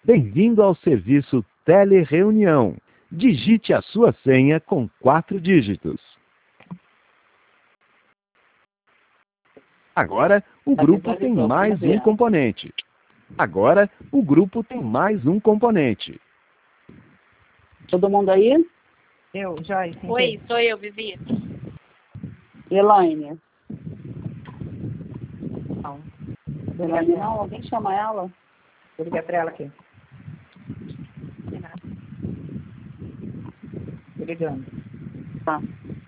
Bem-vindo ao serviço Telereunião. Digite a sua senha com 4 dígitos. Agora, o grupo tem mais um componente. Agora, o grupo tem mais um componente. Todo mundo aí? Eu, Joyce. Oi, sou eu, Vivi. Elaine. Não. Elaine não, alguém chama ela? Vou ligar pra ela aqui. Tô ligando. Tá.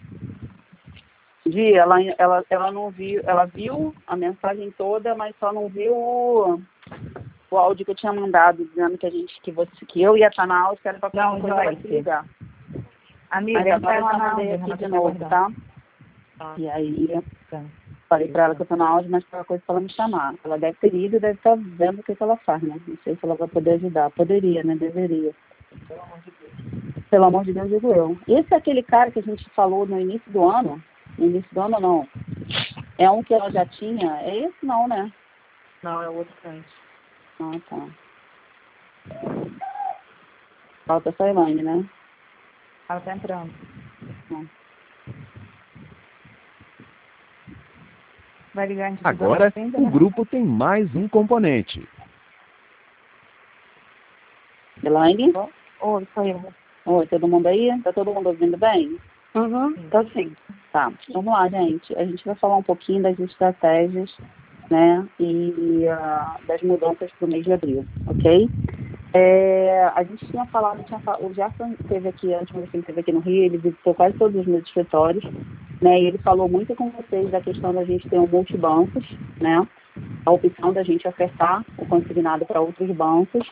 Gi, ela não viu, ela viu a mensagem toda, mas só não viu o áudio que eu tinha mandado, dizendo que eu ia estar na aula, que era para Não, coisa ela se ligar. Amiga, Mas agora eu ela já não mandei anda, aqui de novo, tá? E aí, falei pra ela que eu tô na áudio, mas qualquer coisa pra ela me chamar. Ela deve ter lido e deve estar vendo o que ela faz, né? Não sei se ela vai poder ajudar. Poderia, né? Deveria. Pelo amor de Deus, digo eu. Esse é aquele cara que a gente falou no início do ano. No início do ano, não. É um que ela já tinha. É esse não, né? Não, é o outro cliente. Ah, tá. Falta só a Elaine, né? Ela tá entrando. Vai ligar em Agora, o grupo tem mais um componente. Elaine? Oi, sou eu. Oi, todo mundo aí? Tá todo mundo ouvindo bem? Uhum, tá sim. Tá, vamos lá, gente. A gente vai falar um pouquinho das estratégias, né, e das mudanças para o mês de abril, ok? A gente tinha falado, o Gerson esteve aqui, antes de ele esteve aqui no Rio, ele visitou quase todos os meus escritórios, né, e ele falou muito com vocês da questão da gente ter um multibancos, né, a opção da gente ofertar o consignado para outros bancos,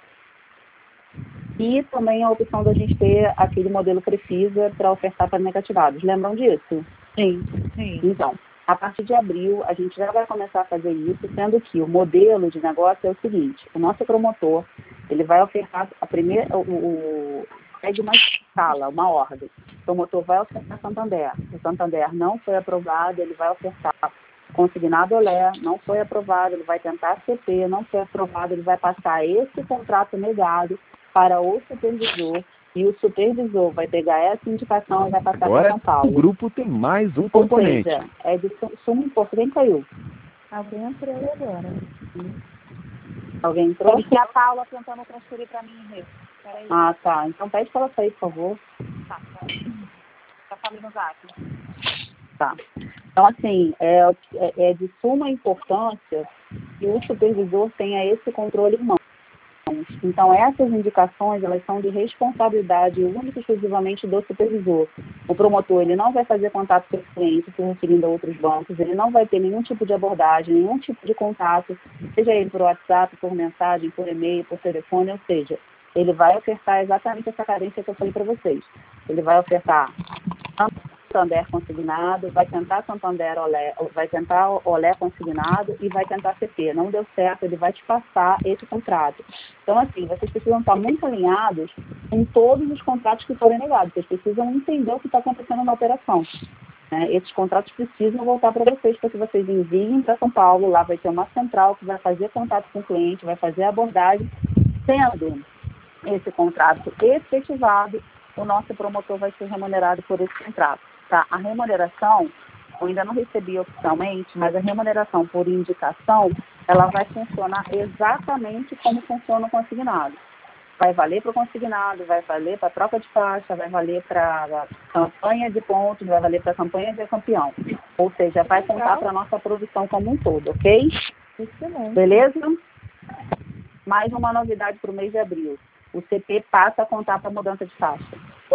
e também a opção da gente ter aquele modelo Prefisa para ofertar para negativados. Lembram disso? Sim. Então, a partir de abril, a gente já vai começar a fazer isso, sendo que o modelo de negócio é o seguinte: o nosso promotor, ele vai ofertar a primeira, segue uma escala, uma ordem. O promotor vai ofertar Santander. O Santander não foi aprovado, ele vai ofertar consignado Olé, não foi aprovado, ele vai tentar CP, não foi aprovado, ele vai passar esse contrato negado para o supervisor, e o supervisor vai pegar essa indicação e vai passar para São Paulo. O grupo tem mais um componente. Ou seja, é de sumo importante. Quem caiu? Alguém entrou agora. Alguém entrou? Deve ser a Paula tentando transferir pra mim, Rê. Peraí. Ah, tá. Então pede para ela sair, por favor. Tá. Tá falando no zap. Tá. Então, assim, é de suma importância que o supervisor tenha esse controle em mãos. Então, essas indicações, elas são de responsabilidade única e exclusivamente do supervisor. O promotor, ele não vai fazer contato com o cliente se referindo a outros bancos, ele não vai ter nenhum tipo de abordagem, nenhum tipo de contato, seja ele por WhatsApp, por mensagem, por e-mail, por telefone, ou seja, ele vai ofertar exatamente essa carência que eu falei para vocês. Ele vai ofertar Santander consignado, vai tentar Santander Olé, vai tentar Olé consignado e vai tentar CP. Não deu certo, ele vai te passar esse contrato. Então, assim, vocês precisam estar muito alinhados com todos os contratos que forem negados. Vocês precisam entender o que está acontecendo na operação. Né? Esses contratos precisam voltar para vocês, para que vocês enviem para São Paulo. Lá vai ter uma central que vai fazer contato com o cliente, vai fazer a abordagem, sendo esse contrato efetivado, o nosso promotor vai ser remunerado por esse contrato. Tá? A remuneração, eu ainda não recebi oficialmente, mas a remuneração por indicação, ela vai funcionar exatamente como funciona o consignado. Vai valer para o consignado, vai valer para a troca de faixa, vai valer para campanha de pontos, vai valer para campanha de campeão. Ou seja, vai contar para a nossa produção como um todo, ok? Excelente. Beleza? Mais uma novidade para o mês de abril. O CP passa a contar para mudança de faixa.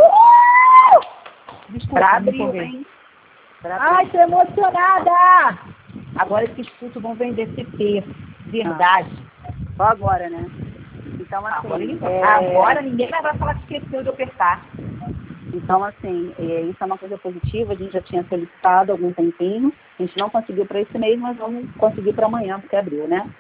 Para abril, hein? Ai, tô emocionada! Agora esses cursos vão vender CP. Verdade. Só agora, né? Então, assim... Agora ninguém mais vai falar que esqueceu de ofertar. Então, assim, isso é uma coisa positiva. A gente já tinha solicitado há algum tempinho. A gente não conseguiu para esse mês, mas vamos conseguir para amanhã, porque abriu, né?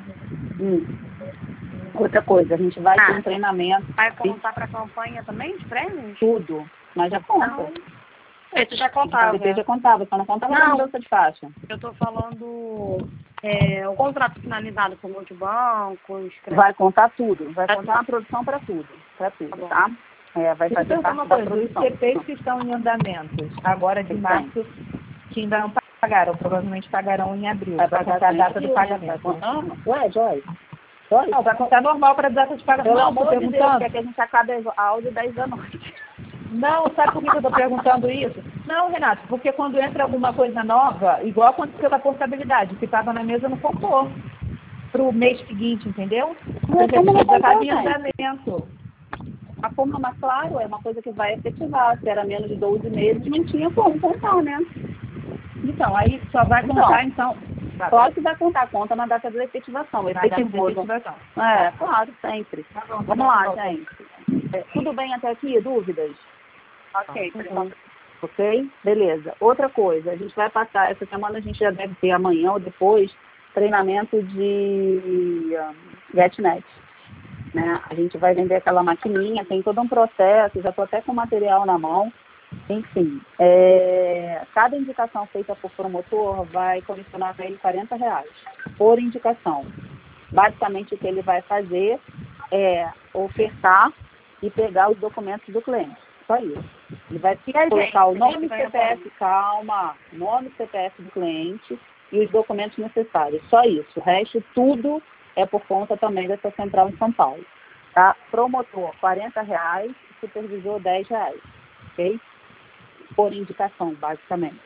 Outra coisa, a gente vai ter um treinamento... Vai contar para a campanha também, de prêmios? Tudo. Mas já conta. Esse já contava. Você já contava, só não contava na mudança de faixa. Eu tô falando O contrato finalizado com multibancos, Vai contar tudo, vai contar a produção para tudo, tá? Vai Deixa eu fazer perguntar parte uma da coisa, os produção. CPs que estão em andamento, agora de Sim. março, que ainda não pagaram, provavelmente pagarão em abril, Vai vai pagar contar a data sempre, do vai pagamento. contar. Ué, Joyce, Não, vai contar normal para a data de pagamento. pelo Não, tô amor de Deus, perguntando. quer que a gente acabe a áudio 10 da noite. Não, sabe por que eu estou perguntando isso? Não, Renato, porque quando entra alguma coisa nova, igual aconteceu com a portabilidade, que estava na mesa não comprou para o mês seguinte, entendeu? Porque como não já estava em comprou, andamento. A forma, claro, é uma coisa que vai efetivar. Se era menos de 12 meses, não tinha como contar, né? Então, aí só vai contar, então. Claro que vai contar, conta na data da efetivação. Na data de Efetivoso. efetivação. Claro, sempre. Tá bom, Vamos lá, gente. Tudo bem até aqui? Dúvidas? Ok, Ok? Beleza. Outra coisa, a gente vai passar, essa semana a gente já deve ter amanhã ou depois, treinamento de GetNet. Né? A gente vai vender aquela maquininha, tem todo um processo, já estou até com o material na mão. Enfim, cada indicação feita por promotor vai comissionar para ele R$40 por indicação. Basicamente, o que ele vai fazer é ofertar e pegar os documentos do cliente. Só isso. Ele vai colocar o nome CPF, nome CPF do cliente e os documentos necessários. Só isso. O resto, tudo é por conta também dessa central em São Paulo. Tá? Promotor, R$40, supervisor, R$10. Ok? Por indicação, basicamente.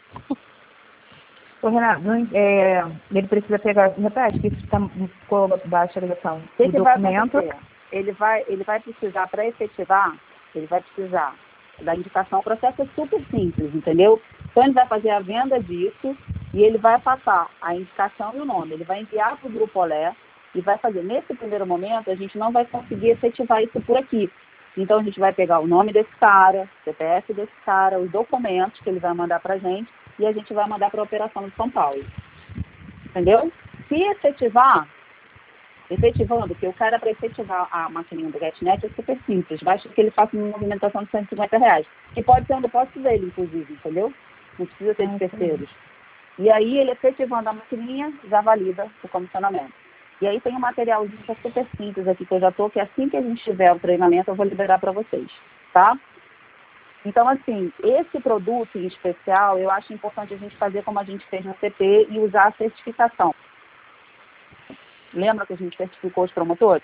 Ô, Renato, ele precisa pegar, repete, que ficou baixa a ligação. O que vai documento. acontecer? Ele vai precisar, para efetivar, ele vai precisar da indicação. O processo é super simples, entendeu? Então, ele vai fazer a venda disso e ele vai passar a indicação e o nome. Ele vai enviar para o Grupo Olé e vai fazer. Nesse primeiro momento, a gente não vai conseguir efetivar isso por aqui. Então, a gente vai pegar o nome desse cara, CPF desse cara, os documentos que ele vai mandar para a gente e a gente vai mandar para a operação de São Paulo. Entendeu? Se efetivando, que o cara, para efetivar a maquininha do GetNet é super simples, basta que ele faça uma movimentação de R$150, que pode ser um depósito dele, inclusive, entendeu? Não precisa ser de terceiros. E aí, ele efetivando a maquininha, já valida o comissionamento. E aí tem um materialzinho que é super simples aqui, que eu já estou, que assim que a gente tiver o treinamento, eu vou liberar para vocês, tá? Então, assim, esse produto em especial, eu acho importante a gente fazer como a gente fez no CP e usar a certificação. Lembra que a gente certificou os promotores?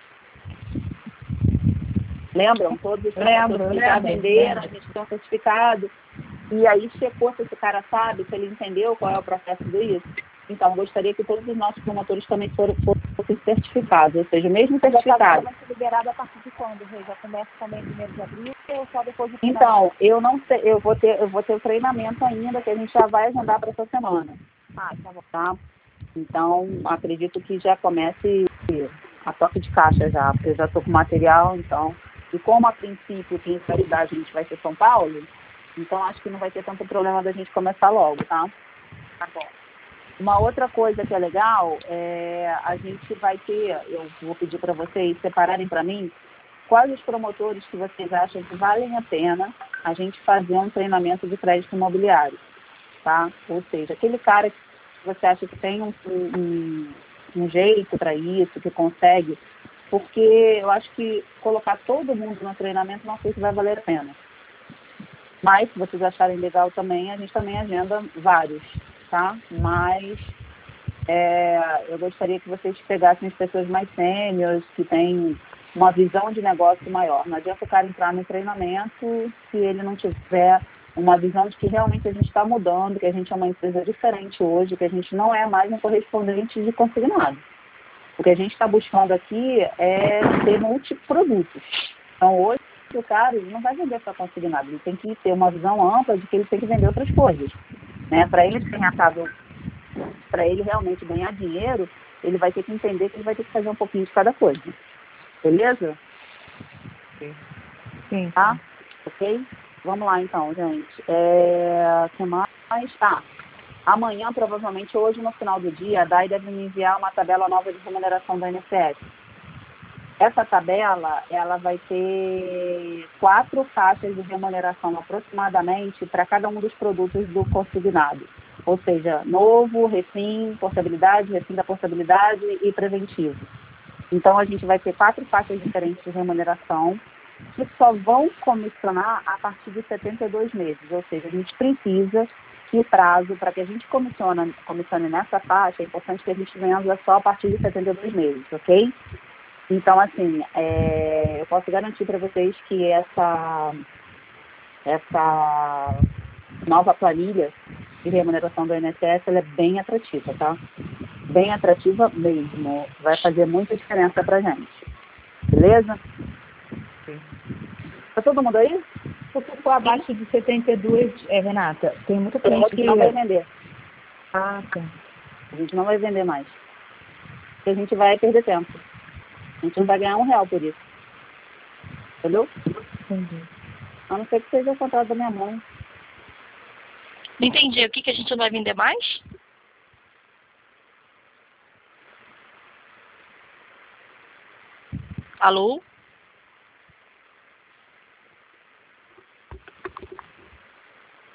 Lembram? Todos os promotores que já venderam, a gente tem um certificado. E aí checou se esse cara sabe, se ele entendeu qual é o processo disso. Então, gostaria que todos os nossos promotores também fossem certificados, ou seja, o mesmo certificado. Já está liberado a partir de quando, Rê? Já começa também em 1º de abril ou só depois do Então, eu não sei, eu vou ter o treinamento ainda, que a gente já vai agendar para essa semana. Tá bom. Tá? Então, acredito que já comece a toque de caixa já, porque eu já estou com material, então. E como a princípio, quem prioridade a gente vai ser São Paulo, então acho que não vai ter tanto problema da gente começar logo, tá? Tá bom. Uma outra coisa que é legal, a gente vai ter, eu vou pedir para vocês separarem para mim, quais os promotores que vocês acham que valem a pena a gente fazer um treinamento de crédito imobiliário, tá? Ou seja, aquele cara que você acha que tem um jeito para isso, que consegue, porque eu acho que colocar todo mundo no treinamento não sei se vai valer a pena. Mas, se vocês acharem legal também, a gente também agenda vários, tá? Mas eu gostaria que vocês pegassem as pessoas mais sêniores, que têm uma visão de negócio maior. Não adianta o cara entrar no treinamento se ele não tiver uma visão de que realmente a gente está mudando, que a gente é uma empresa diferente hoje, que a gente não é mais um correspondente de consignado. O que a gente está buscando aqui é ter multiprodutos. Então, hoje, o cara não vai vender só consignado, ele tem que ter uma visão ampla de que ele tem que vender outras coisas. Né? Para ele ser rentável, para ele realmente ganhar dinheiro, ele vai ter que entender que ele vai ter que fazer um pouquinho de cada coisa. Beleza? Sim. Tá? Ok? Vamos lá, então, gente. O que mais? Amanhã, provavelmente hoje, no final do dia, a DAI deve me enviar uma tabela nova de remuneração do INSS. Essa tabela, ela vai ter 4 faixas de remuneração aproximadamente para cada um dos produtos do consignado. ou seja, novo, refim, portabilidade, refim da portabilidade e preventivo. Então, a gente vai ter 4 faixas diferentes de remuneração que só vão comissionar a partir de 72 meses, ou seja, a gente precisa que o prazo para que a gente comissione nessa faixa, é importante que a gente venda só a partir de 72 meses, ok? Então, assim, eu posso garantir para vocês que essa nova planilha de remuneração do INSS, ela é bem atrativa, tá? Bem atrativa mesmo. Vai fazer muita diferença pra gente. Beleza? Sim. Tá todo mundo aí? Se for abaixo de 72, Renata, tem muita cliente que... não vai vender. Ah, tá. A gente não vai vender mais. Porque a gente vai perder tempo. A gente não vai ganhar R$1 por isso. Entendeu? Entendi. A não ser que seja o contrato da minha mãe. Não entendi. O que a gente não vai vender mais? Alô?